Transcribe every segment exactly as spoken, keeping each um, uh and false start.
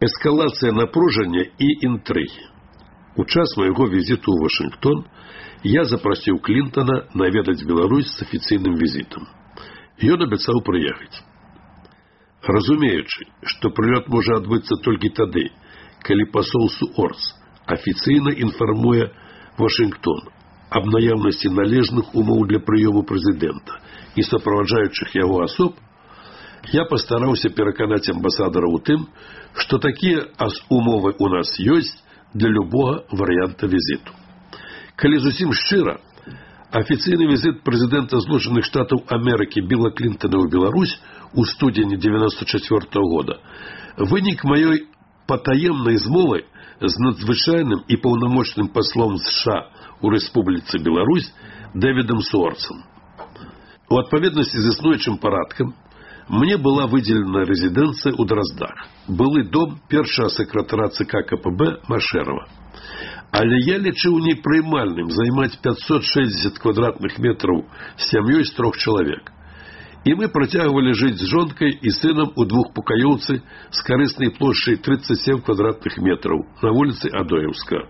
эскалацыя напружання і інтрыгі. У час майго візіту ў Вашынгтон я запрасіў Клінтана наведаць Беларусь з афіцыйным візітам. Ён абяцаў прыехаць. Разумеючы, што прылёт можа адбыцца толькі тады, калі пасол Суорц афіцыйна інфармуе Вашынгтон аб наяўнасці належных умоў для прыёму прэзідэнта і суправаджаючых яго асоб, я пастараўся пераканаць амбасадара ў тым, што такія умовы ў нас ёсць для любога варыянта візіту. Калі зусім шчыра, афіцыйны візіт прэзідэнта Злучаных Штатаў Амерыкі Білла Клінтана ў Беларусь у студзені девяносто четвёртого года вынік маёй патаемнай змовы з надзвычайным і паўнамочным паслом США у Рэспубліцы Беларусь Дэвідам Суорцам. У адпаведнасці з існуючым парадкам мне была выдзелена рэзідэнцыя ў Драздах, былы дом першага сакратара ЦК КПБ Машэрава. Але я лічыў непрымальным займаць пятьсот шестьдесят квадратных метраў з сям'ёй з трох чалавек. І мы працягвалі жыць з жонкай і сынам у двухпакаёўцы з карыснай плошчай тридцать семь квадратных метраў на вуліцы Адоеўска.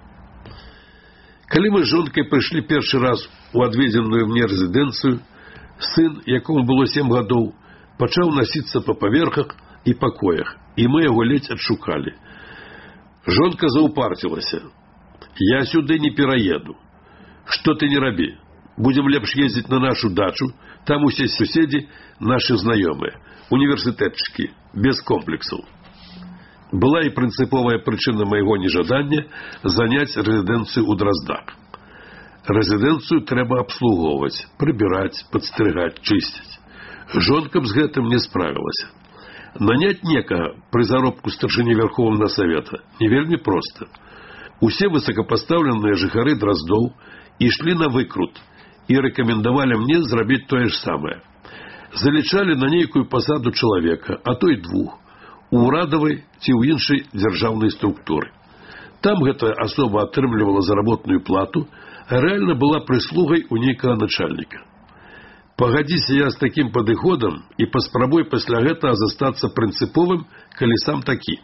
Калі мы з жонкай прыйшлі першы раз у адведзеную мне рэзідэнцыю, сын, якому было сем гадоў, пачаў насіцца па паверхах і пакоях, і мы яго ледзь адшукалі. Жонка заўпарцілася. Я сюды не пераеду. Што ты не рабі? Будем лепш ездзіць на нашу дачу, там усе суседзі нашы знаёмыя, універсітэтчыкі, без комплексаў. Была і прынцыповая прычына майго нежадання заняць рэзідэнцыю ў Драздах. Рэзідэнцыю трэба абслугоўваць, прыбіраць, падстрыгаць, чысціць. Жонка б з гэтым не справілася. Наняць некага пры заробку старшыні Верховнага Савета не вельмі проста. Усе высокапастаўленыя жыхары Драздоў ішлі на выкрут і рэкамендавалі мне зрабіць тое ж самае. Залічалі на нейкую пасаду чалавека, а то і двух, у ўрадавай ці ў іншай дзяржаўнай структуры. Там гэтая асоба атрымлівала заработную плату, а рэальна была прыслугай у нейкага начальніка. Пагадзіся я з такім падыходам і паспрабуй пасля гэтага застацца прынцыповым, калі сам такі.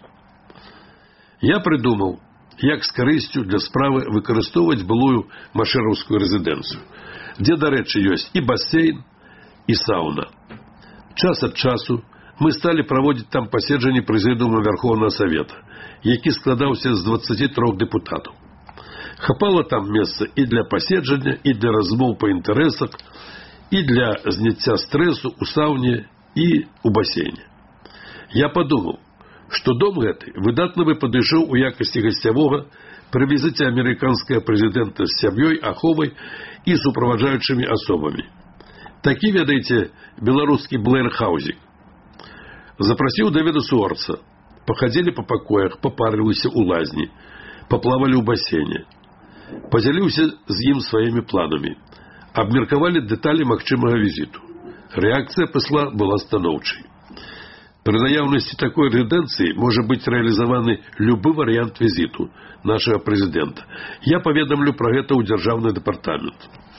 Я прыдумаў, як з карысцю для справы выкарыстоўваць былую машэраўскую рэзідэнцыю, дзе, дарэчы, ёсць і басейн, і сауна. Час ад часу мы сталі праводзіць там паседжанні прэзідыума Верховнага Савета, які складаўся з дваццаці трох дэпутатаў. Хапала там месца і для паседжання, і для размоў па інтарэсах, і для зняцця стрэсу ў сауне і ў басейне. Я падумаў, што дом гэты выдатна бы падышоў у якасці гасцявога пры візіце амерыканскага прэзідэнта з сям'ёй, аховай і суправаджаючымі асобамі. Такі, ведаеце, беларускі Блэр-хаузік. Запрасіў Дэвіда Суорца. Пахадзілі па пакоях, папарыліся ў лазні, паплавалі ў басейне. Падзяліўся з ім сваімі планамі. Абмеркавалі дэталі магчымага візіту. Рэакцыя пасла была станоўчай. Пры наяўнасці такой рэзідэнцыі можа быць рэалізаваны любы варыянт візіту нашага прэзідэнта. Я паведамлю пра гэта ў дзяржаўны дэпартамент.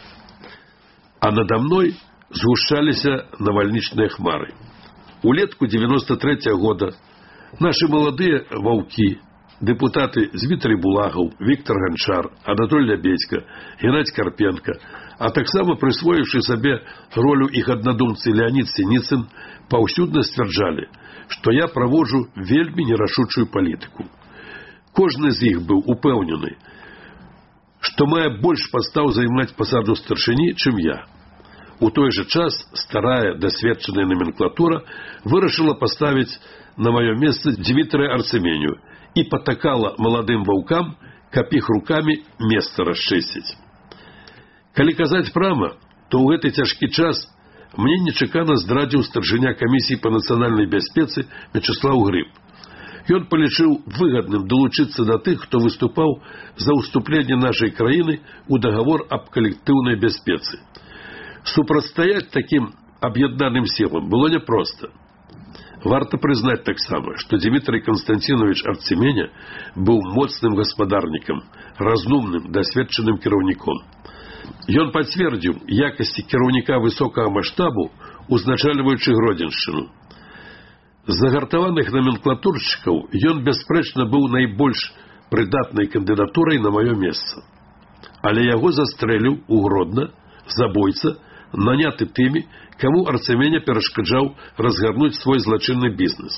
А надо мной згушчаліся навальнічныя хмары. Улетку девяносто третьего года нашы маладыя ваўкі, дэпутаты Змітрый Булагаў, Віктор Ганчар, Анатоль Лябедзька, Геннадзь Карпенка, а таксама прысвоіўшы сабе ролю іх аднадумцы Леонід Сініцын, паўсюдна сцвярджалі, што я праводжу вельмі нерашучую палітыку. Кожны з іх быў упэўнены, што мае больш пастаў займаць пасаду старшыні, чым я. У той жа час старая дасведчаная номенклатура вырашыла паставіць на маё месца Дзмітрыя Арцеменю і патакала маладым ваўкам, каб іх рукамі месца расчысціць. Калі казаць прама, то ў гэты цяжкі час мне нечакана здрадзіў старшыня камісіі па нацыянальнай бяспецы Вячеслав Грыб. Ён палічыў выгадным далучыцца да тых, хто выступаў за ўступленне нашай краіны ў дагавор аб калектыўнай бяспецы. Супрацьстаяць такім аб'яднаным сілам было няпроста. Варта прызнаць таксама, што Дзмітрый Канстанцінович Арцеменя быў моцным гаспадарнікам, разумным, дасведчаным кіраўніком. Ён пацвердзіў якасці кіраўніка высокага маштабу, узначальваючы Гродзеншчыну. З загартаваных номенклатуршчыкаў ён бясспрэчна быў найбольш прыдатнай кандыдатурай на маё месца. Але яго застрэліў у Гродна забойца, наняты тымі, каму Арцеменя перашкаджаў разгарнуць свой злачынны бізнес.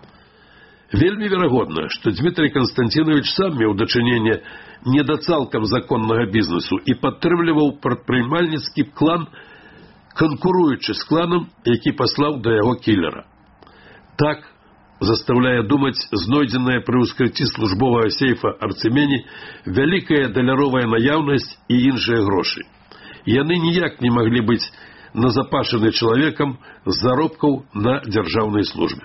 Вельмі верагодна, што Дмітрий Константинович сам меў дачыненне не да цалкам законнага бізнесу і падтрымліваў прадпрымальніцкі клан, канкуруючы з кланам, які паслаў да яго кілера. Так, заставляе думаць знойдзеная пры ўскрыцці службовага сейфа Арцемені вялікая даляровая наяўнасць і іншыя грошы. Яны ніяк не маглі быць назапашаны чалавекам з заробкаў на дзяржаўнай службе.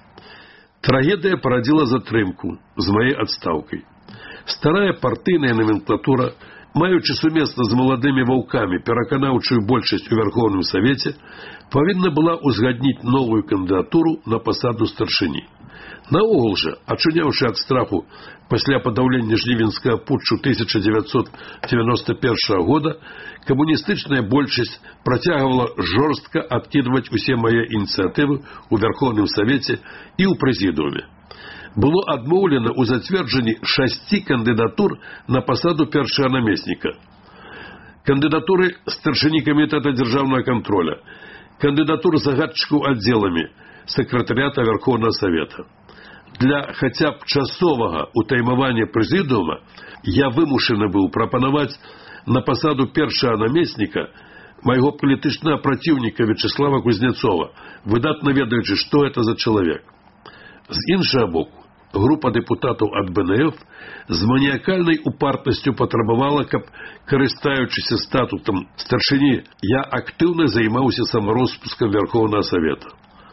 Трагедыя парадзіла затрымку з маёй адстаўкай. Старая партыйная номенклатура, маючы сумесна з маладымі ваўкамі пераканаўчую большасць у Вярхоўным Савеце, павінна была ўзгадніць новую кандыдатуру на пасаду старшыні. Наогул жа, ачуняўшы ад страху пасля падаўлення жнівеньскага путчу тысяча дзевяцьсот дзевяноста першага года, камуністычная большасць працягвала жорстка адкідваць усе мае ініцыятывы ў Вярхоўным Савеце і ў прэзідыуме. Было адмоўлена ў зацверджанні шасці кандыдатур на пасаду першага намесніка. Кандыдатуры старшыні камітэта дзяржаўнага контроля, кандыдатур загадчыкаў аддзеламі сакратарыята Вярхоўнага Савета. Для хаця б часовага утаймавання прэзідыума я вымушаны быў прапанаваць на пасаду першага намесніка майго палітычнага праціўніка Вячеслава Кузнецова, выдатна ведаючы, што гэта за чалавек. З іншага боку, група дэпутатаў ад бэ эн эф з маніякальнай упартасцю патрабавала, каб, карыстаючыся статутам старшыні, я актыўна займаўся самароспускам Вярхоўнага Савета.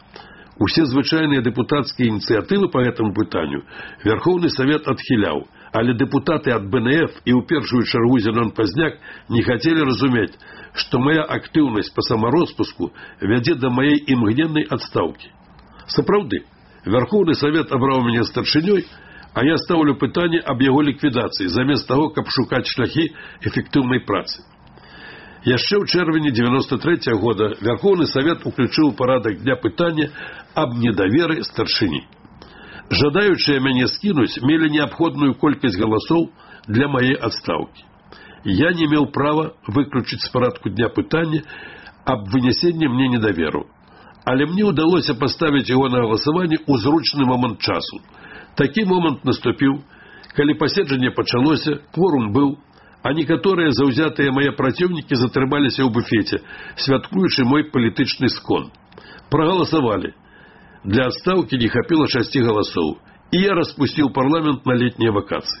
Усе звычайныя дэпутацкія ініцыятывы па гэтаму пытанню Вярхоўны Савет адхіляў, але дэпутаты ад бэ эн эф і ў першую чаргу Зенон Пазняк не хацелі разумець, што мая актыўнасць па самароспуску вядзе да маей імгненнай адстаўкі. Сапраўды, Вярхоўны Савет абраў мяне старшынёй, а я стаўлю пытанне аб яго ліквідацыі, замест таго, каб шукаць шляхі эфектыўнай працы. Яшчэ ў чэрвені дзевяноста трэцяга года Вярхоўны Савет уключыў у парадак дня пытання аб недаверы старшыні. Жадаючыя мяне скінуць мелі неабходную колькасць галасоў для маей адстаўкі. Я не меў права выключыць з парадку дня пытання аб вынясенні мне недаверу. Але мне ўдалося паставіць яго на галасаванне ў зручны момант часу. Такі момант наступіў, калі паседжанне пачалося, кворум быў, а некаторыя заўзятыя мае праціўнікі затрымаліся ў буфеце, святкуючы мой палітычны скон. Прагаласавалі. Для адстаўкі не хапіла шасці галасоў, і я распусціў парламент на летнія вакацыі.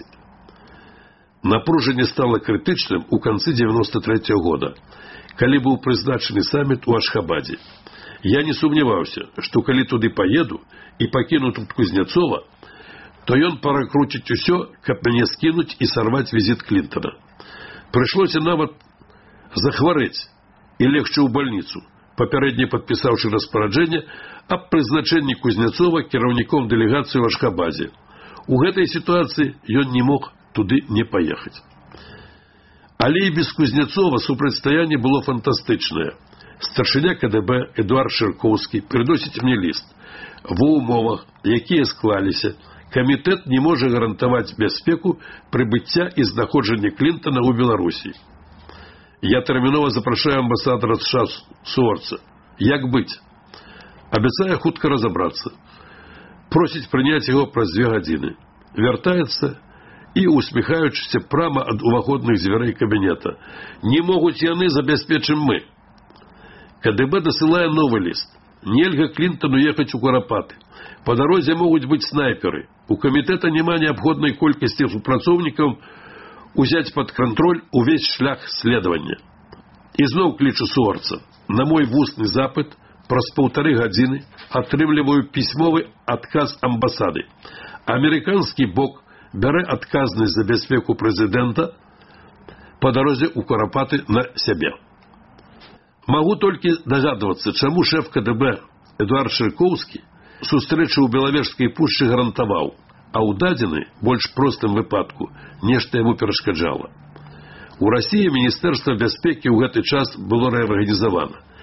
Напружанне стала крытычным у канцы дзевяноста трэцяга года, калі быў прызначаны саміт у Ашхабадзе. Я не сумняваўся, што калі туды паеду і пакіну тут Кузнецова, то ён паракруціць усё, каб мяне скінуць і сарваць візіт Клінтона. Прыйшлося нават захварэць і легчы ў бальніцу, папярэдне падпісаўшы распараджэнне аб прызначэнні Кузнецова кіраўніком дэлегацыі ў Ашхабадзе. У гэтай сітуацыі ён не мог туды не паехаць. Але і без Кузнецова супрацьстаянне было фантастычнае. Старшыня ка дэ бэ Эдуард Шыркоўскі прыносіць мне ліст. Ва ўмовах, якія склаліся, камітэт не можа гарантаваць бяспеку прыбыцця і знаходжання Клінтона ў Беларусі. Я тэрмінова запрашаю амбасадара США Суворца. Як быць? Абяцае хутка разабрацца. Просіць прыняць яго праз дзве гадзіны. Вяртаецца і, усміхаючыся прама ад уваходных дзвярэй кабінета. Не могуць яны, забяспечым мы. ка дэ бэ дасылае новы ліст. Нельга Клінтону ехаць у Курапаты. Па дарозе могуць быць снайперы. У камітэта няма неабходнай колькасці супрацоўнікаў узяць пад кантроль увесь шлях следавання. Ізноў клічу Суворца. На мой вусны запыт праз паўтары гадзіны атрымліваю пісьмовы адказ амбасады. Амерыканскі бок бярэ адказнасць за бяспеку прэзідэнта па дарозе ў Курапаты на сябе. Магу толькі дагадвацца, чаму шэф ка дэ бэ Эдуард Шыркоўскі сустрэчу ў Белавежскай пушчы гарантаваў, а ў дадзены, больш простым выпадку, нешта яму перашкаджала. У Расіі Міністэрства бяспекі ў гэты час было рэарганізавана.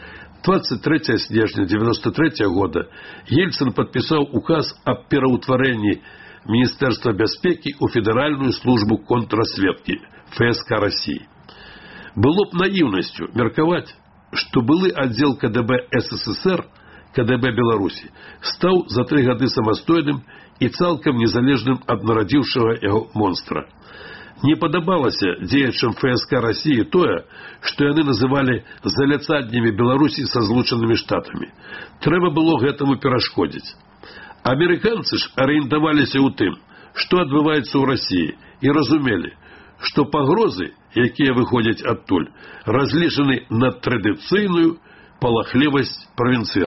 двадцать третьего снежня девяносто третьего года Ельцин подписал указ о пераўтварэнні Министерства бяспекі у Федеральную службу контрразведки ФСК России. Было б наивностью мерковать, что былы отдел КДБ СССР, КДБ Беларуси, стал за три годы самостойным и цалкам незалежным ад нарадзіўшага яго монстра. Не падабалася дзеячам ФСК России тое, что яны называли заляцаднямі Беларусі со злучанымі штатами. Трэба было гэтаму перашкодзіць. Американцы ж арыентаваліся ў тым, што адбываецца ў России, і разумелі, што пагрозы, якія выходзяць адтуль, разлічаны на традыцыйную палахлівасць правінцыянаў.